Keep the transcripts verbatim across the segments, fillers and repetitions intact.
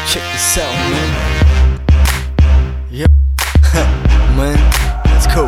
check this out, man. Yep. Man, let's go.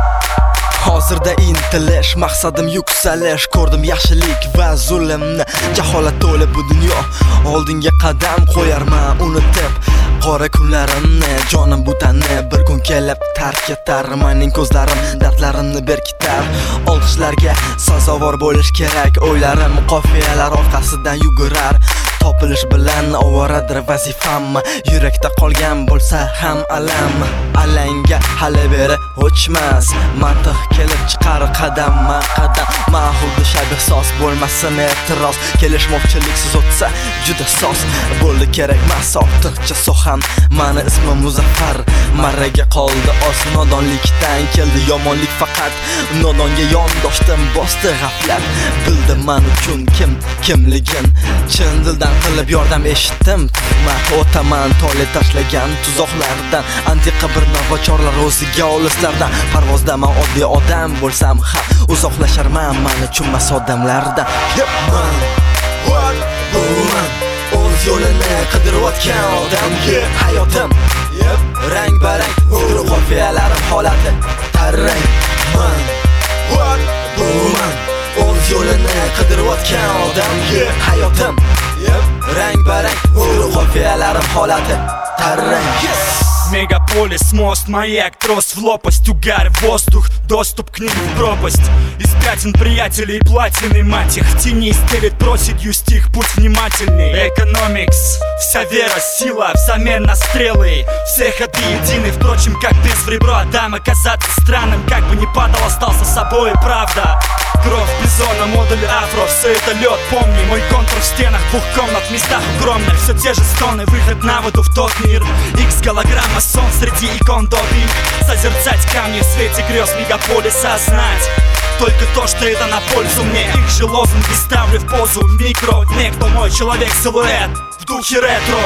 Hozirda intilish, maqsadim yuksalish. Ko'rdim yaxshilik va zulmni, jaholat to'la bu dunyo. Oldinga qadam qo'yarman unutib qora kunlarimni, jonim bu tanni bir kun kelib tark etar. Mening ko'zlarim dardlarimni berkitar. Olqishlarga sazovor bo'lish kerak. O'ylarim qofiyalar orqasidan yugurar. Topilish bilan ovoradir vazifam. Yurakda qolgan bo'lsa ham alam. Alanga hali beri o'chmas. Mantiq kelib chiqar qadamma qadam. Mahuddi shabih sos bo'lmasin e'tiroz. Kelishmovchiliksiz o'tsa juda sos. Bo'ldi kerak mas ortiqcha soham. Mani ismim Muzaffar. Marraga qoldi oz nodonlikdan keldi yomonlik faqat. Nodonga yondoshdim bosdi g'aflat. Bildim men uchun kim kimligin. Chin dildan qilib yordam eshitdim. Ma o'taman tole tashlagan tuzoqlardan. Antiqa bir novochorlar o'ziga olislardan. Parvozda men oddiy odam bo'lsam ham uzoqlasharman men uchun mas odamlardan. Man, what woman o'z yo'lini qidirayotgan odamga hayotim yep rang barang o'tru qofiyalarim holati tarang. Man, what woman o'z yo'lini qidirayotgan odamga hayotim yep rang barang o'tru qofiyalarim holati tarang. Yes. Мегаполис, мост, маяк, трос в лопасть, угар, воздух, доступ к ним в пропасть. Из пятен приятелей платины, мать их в тени стелит проседью стих, путь внимательный. Экономикс, вся вера, сила взамен на стрелы. Все ходы едины, впрочем, как без в ребро Адама. Казаться странным, как бы ни падал, остался собой, правда. Кровь бизона, модуль афро, все это лед, помни. Мой контур в стенах двух комнат, в местах огромных. Все те же стоны, выход на воду в тот мир. Икс голограмма, сон среди икон добик. Созерцать камни в свете грез мегаполиса, знать только то, что это на пользу мне. Их же лозунги ставлю в позу микро. Некто мой человек-силуэт в духе ретро.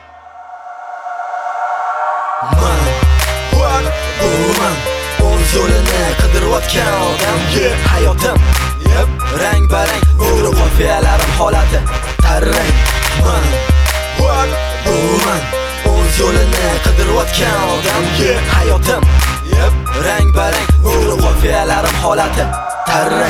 Man, what woman o'z yo'lini qidirayotgan odamga hayotim yep rang barang o'tru qofiyalarim holati tarang. Man, what woman o'z yo'lini qidirayotgan odamga hayotim yep rang barang o'tru qofiyalarim holati tarang.